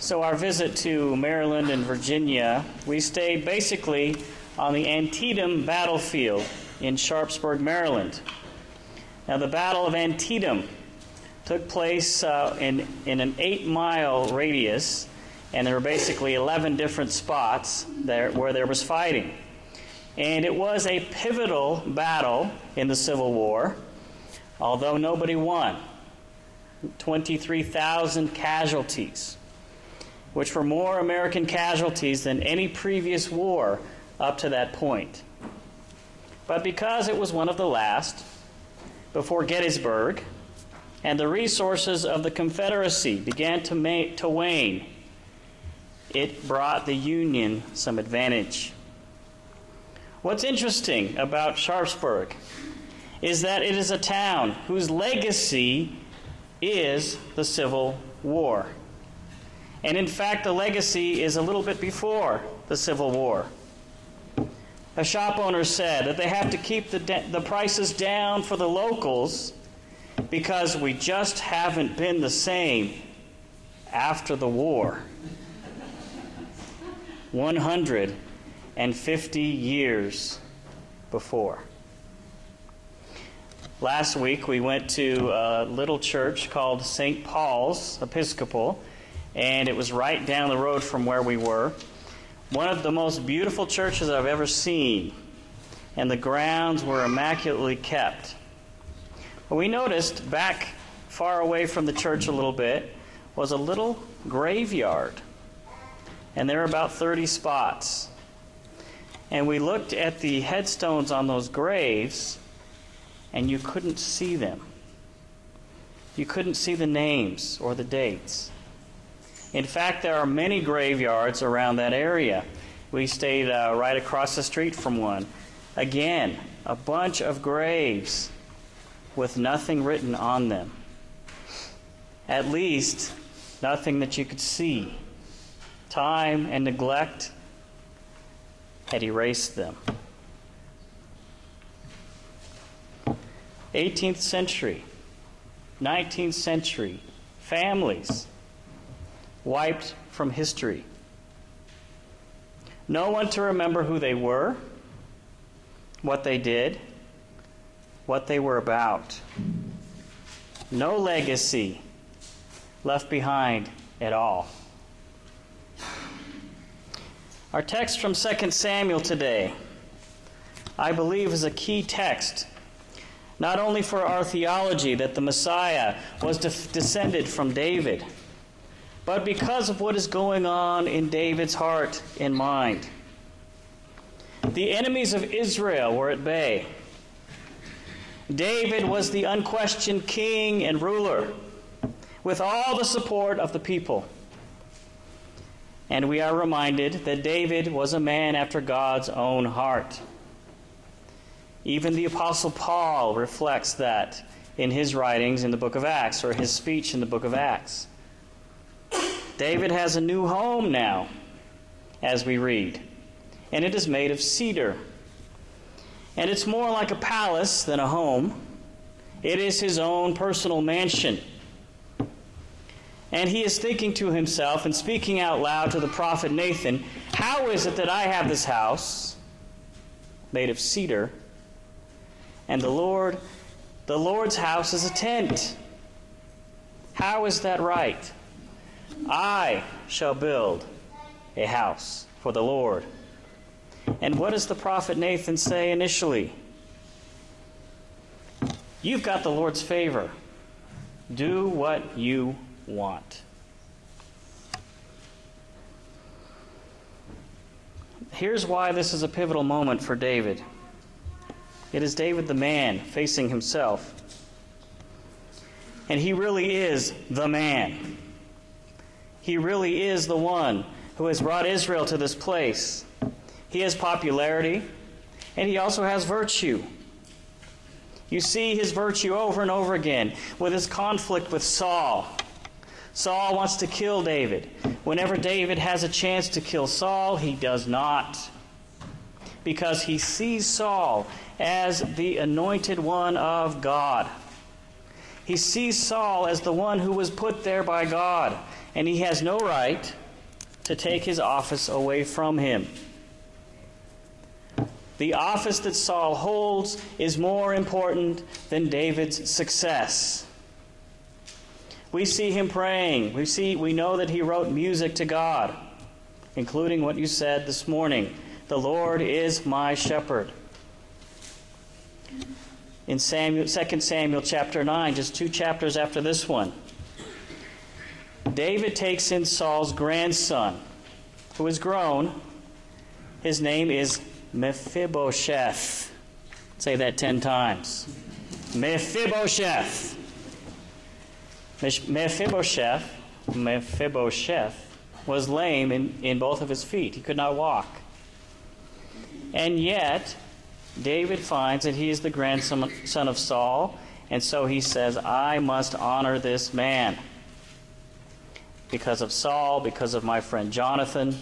So our visit to Maryland and Virginia, we stayed basically on the Antietam battlefield in Sharpsburg, Maryland. Now the Battle of Antietam took place in an 8-mile radius, and there were basically 11 different spots there where there was fighting. And it was a pivotal battle in the Civil War, although nobody won. 23,000 casualties, which were more American casualties than any previous war up to that point. But because it was one of the last, before Gettysburg, and the resources of the Confederacy began to wane, it brought the Union some advantage. What's interesting about Sharpsburg is that it is a town whose legacy is the Civil War. And in fact, the legacy is a little bit before the Civil War. A shop owner said that they have to keep the prices down for the locals because we just haven't been the same after the war. 150 years before. Last week we went to a little church called St. Paul's Episcopal, and it was right down the road from where we were. One of the most beautiful churches I've ever seen, and the grounds were immaculately kept. But we noticed back far away from the church a little bit was a little graveyard, and there were about 30 spots. And we looked at the headstones on those graves, and you couldn't see them. You couldn't see the names or the dates. In fact, there are many graveyards around that area. We stayed right across the street from one. Again, a bunch of graves with nothing written on them. At least, nothing that you could see. Time and neglect had erased them. 18th century, 19th century, families wiped from history. No one to remember who they were, what they did, what they were about. No legacy left behind at all. Our text from 2 Samuel today, I believe, is a key text, not only for our theology that the Messiah was descended from David, but because of what is going on in David's heart and mind. The enemies of Israel were at bay. David was the unquestioned king and ruler, with all the support of the people. And we are reminded that David was a man after God's own heart. Even the Apostle Paul reflects that in his writings in the book of Acts, or his speech in the book of Acts. David has a new home now, as we read, and it is made of cedar. And it's more like a palace than a home. It is his own personal mansion. And he is thinking to himself and speaking out loud to the prophet Nathan, how is it that I have this house made of cedar, and the Lord's house is a tent? How is that right? I shall build a house for the Lord. And what does the prophet Nathan say initially? You've got the Lord's favor. Do what you want. Here's why this is a pivotal moment for David. It is David the man facing himself. And he really is the man. He really is the one who has brought Israel to this place. He has popularity, and he also has virtue. You see his virtue over and over again with his conflict with Saul. Saul wants to kill David. Whenever David has a chance to kill Saul, he does not, because he sees Saul as the anointed one of God. He sees Saul as the one who was put there by God, and he has no right to take his office away from him. The office that Saul holds is more important than David's success. We see him praying. We know that he wrote music to God, including what you said this morning. The Lord is my shepherd. In 2 Samuel chapter 9, just 2 chapters after this one, David takes in Saul's grandson, who is grown. His name is Mephibosheth. Say that 10 times. Mephibosheth. Mephibosheth was lame in both of his feet. He could not walk. And yet, David finds that he is the grandson of Saul, and so he says, I must honor this man. Because of Saul, because of my friend Jonathan,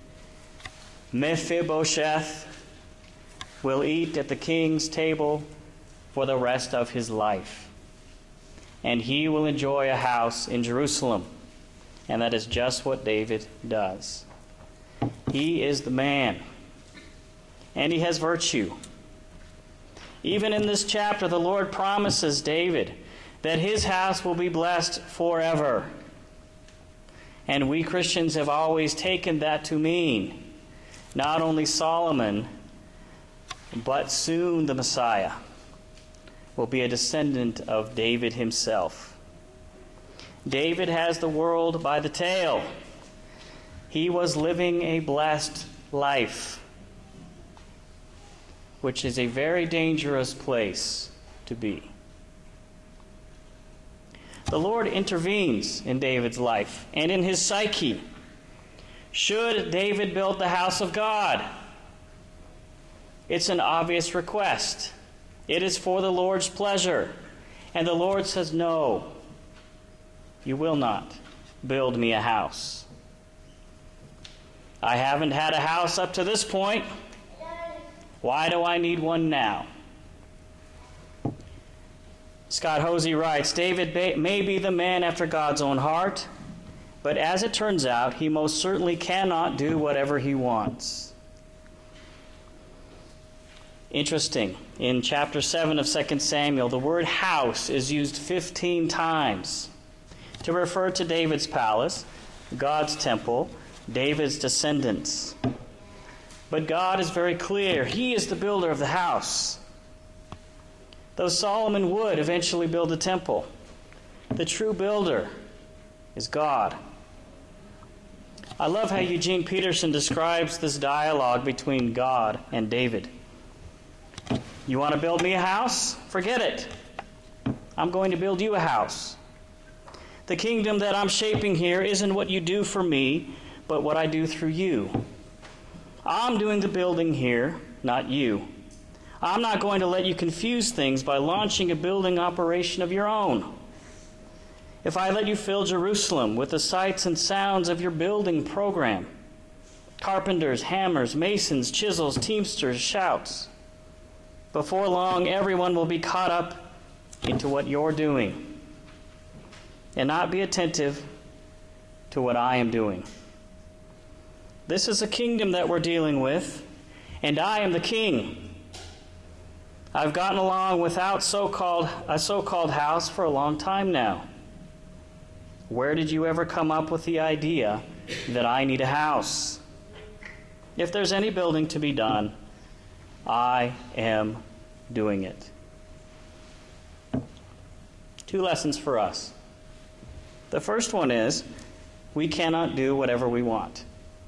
Mephibosheth will eat at the king's table for the rest of his life. And he will enjoy a house in Jerusalem. And that is just what David does. He is the man. And he has virtue. Even in this chapter, the Lord promises David that his house will be blessed forever. And we Christians have always taken that to mean not only Solomon, but soon the Messiah will be a descendant of David himself. David has the world by the tail. He was living a blessed life, which is a very dangerous place to be. The Lord intervenes in David's life and in his psyche. Should David build the house of God? It's an obvious request. It is for the Lord's pleasure. And the Lord says, no, you will not build me a house. I haven't had a house up to this point. Why do I need one now? Scott Hosey writes, David may be the man after God's own heart, but as it turns out, he most certainly cannot do whatever he wants. Interesting. In chapter 7 of 2 Samuel, the word house is used 15 times to refer to David's palace, God's temple, David's descendants. But God is very clear. He is the builder of the house. Though Solomon would eventually build a temple, the true builder is God. I love how Eugene Peterson describes this dialogue between God and David. You want to build me a house? Forget it. I'm going to build you a house. The kingdom that I'm shaping here isn't what you do for me, but what I do through you. I'm doing the building here, not you. I'm not going to let you confuse things by launching a building operation of your own. If I let you fill Jerusalem with the sights and sounds of your building program, carpenters, hammers, masons, chisels, teamsters, shouts, before long everyone will be caught up into what you're doing and not be attentive to what I am doing. This is a kingdom that we're dealing with, and I am the king. I've gotten along without a so-called house for a long time now. Where did you ever come up with the idea that I need a house? If there's any building to be done, I am doing it. 2 lessons for us. The first one is, we cannot do whatever we want.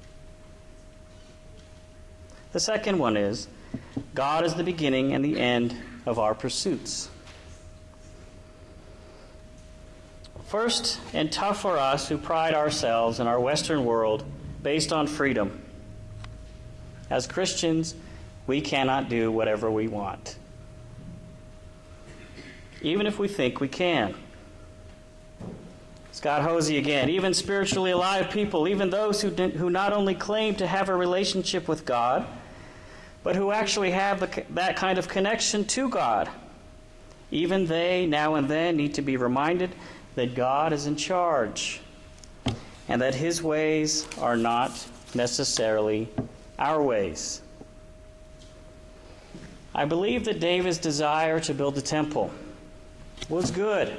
The second one is, God is the beginning and the end of our pursuits. First, and tough for us who pride ourselves in our Western world based on freedom. As Christians, we cannot do whatever we want, even if we think we can. Scott Hosey again, even spiritually alive people, even those who not only claim to have a relationship with God, but who actually have that kind of connection to God, Even they, now and then, need to be reminded that God is in charge and that his ways are not necessarily our ways. I believe that David's desire to build the temple was good,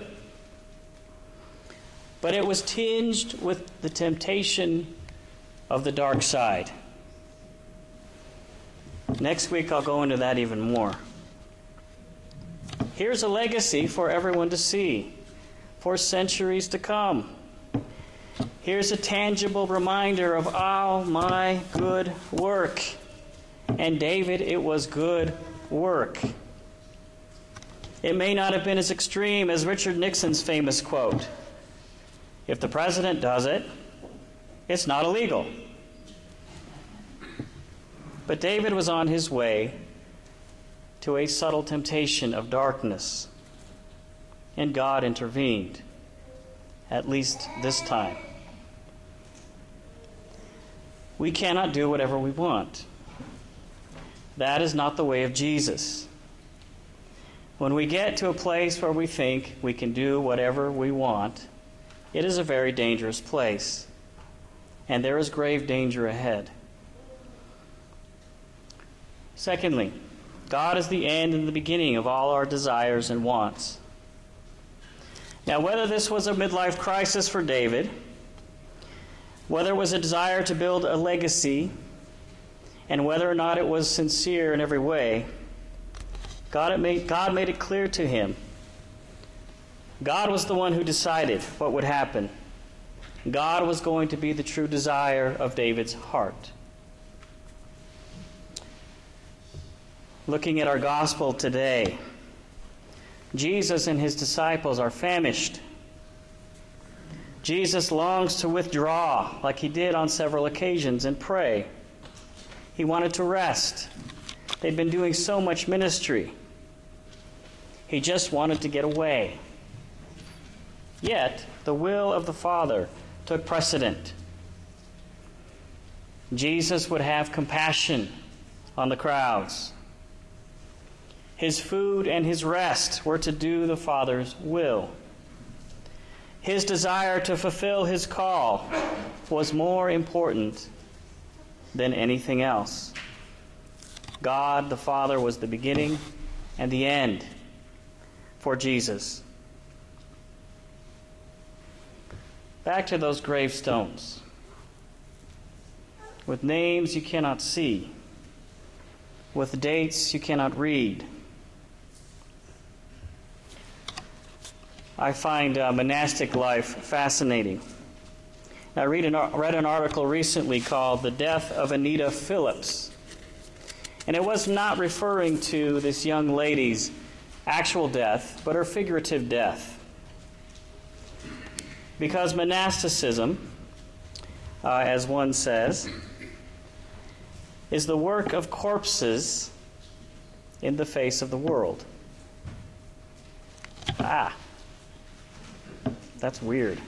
but it was tinged with the temptation of the dark side. Next week I'll go into that even more. Here's a legacy for everyone to see for centuries to come. Here's a tangible reminder of all my good work. And David, it was good work. It may not have been as extreme as Richard Nixon's famous quote, "If the president does it, it's not illegal." But David was on his way to a subtle temptation of darkness, and God intervened, at least this time. We cannot do whatever we want. That is not the way of Jesus. When we get to a place where we think we can do whatever we want, it is a very dangerous place, and there is grave danger ahead. Secondly, God is the end and the beginning of all our desires and wants. Now, whether this was a midlife crisis for David, whether it was a desire to build a legacy, and whether or not it was sincere in every way, God made it clear to him. God was the one who decided what would happen. God was going to be the true desire of David's heart. Looking at our gospel today, Jesus and his disciples are famished. Jesus longs to withdraw, like he did on several occasions, and pray. He wanted to rest. They'd been doing so much ministry. He just wanted to get away. Yet, the will of the Father took precedent. Jesus would have compassion on the crowds. His food and his rest were to do the Father's will. His desire to fulfill his call was more important than anything else. God the Father was the beginning and the end for Jesus. Back to those gravestones with names you cannot see, with dates you cannot read. I find monastic life fascinating. I read an article recently called "The Death of Anita Phillips." And it was not referring to this young lady's actual death, but her figurative death. Because monasticism, as one says, is the work of corpses in the face of the world. That's weird.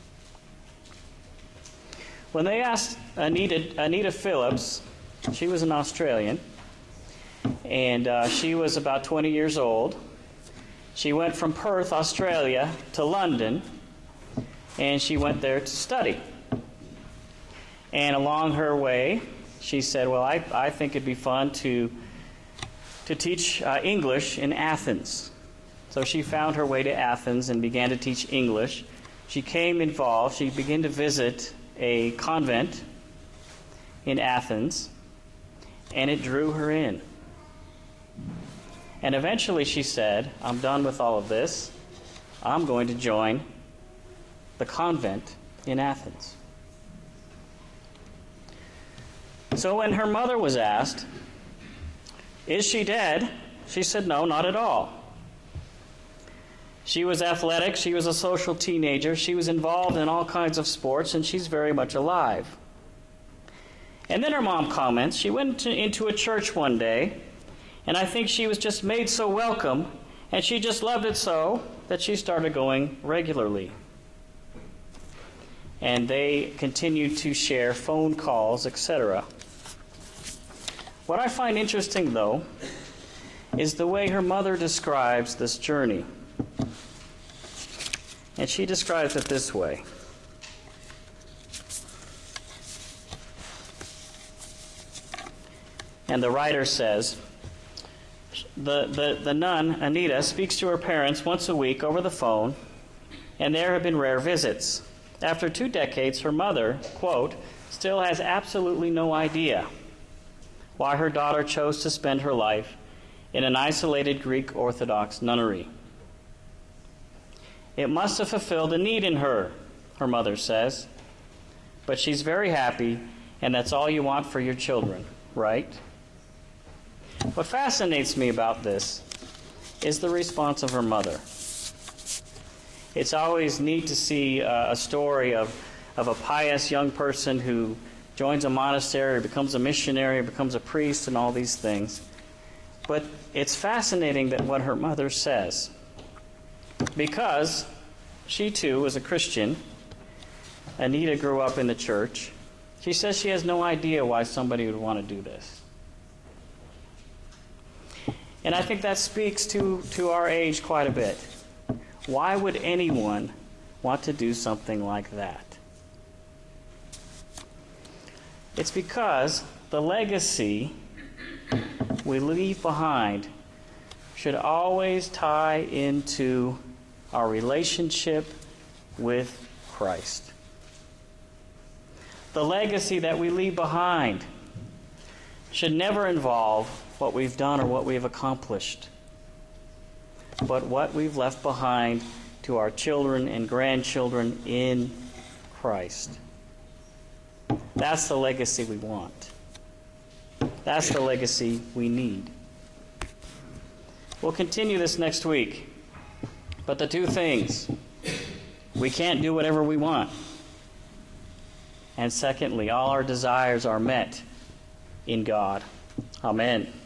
When they asked Anita Phillips, she was an Australian, and she was about 20 years old. She went from Perth, Australia, to London, and she went there to study. And along her way, she said, well, I think it'd be fun to teach English in Athens. So she found her way to Athens and began to teach English. She became involved. She began to visit a convent in Athens, and it drew her in. And eventually she said, I'm done with all of this. I'm going to join the convent in Athens. So when her mother was asked, is she dead? She said, no, not at all. She was athletic, she was a social teenager, she was involved in all kinds of sports, and she's very much alive. And then her mom comments, she went into a church one day, and I think she was just made so welcome, and she just loved it so that she started going regularly. And they continued to share phone calls, etc. What I find interesting, though, is the way her mother describes this journey. And she describes it this way. And the writer says, the nun, Anita, speaks to her parents once a week over the phone, and there have been rare visits. After 2 decades, her mother, quote, still has absolutely no idea why her daughter chose to spend her life in an isolated Greek Orthodox nunnery. It must have fulfilled a need in her, her mother says. But she's very happy, and that's all you want for your children, right? What fascinates me about this is the response of her mother. It's always neat to see a story of a pious young person who joins a monastery, becomes a missionary, becomes a priest, and all these things. But it's fascinating that what her mother says, because she too was a Christian. Anita grew up in the church. She says she has no idea why somebody would want to do this. And I think that speaks to our age quite a bit. Why would anyone want to do something like that? It's because the legacy we leave behind should always tie into our relationship with Christ. The legacy that we leave behind should never involve what we've done or what we've accomplished, but what we've left behind to our children and grandchildren in Christ. That's the legacy we want. That's the legacy we need. We'll continue this next week. But the 2 things, we can't do whatever we want. And secondly, all our desires are met in God. Amen.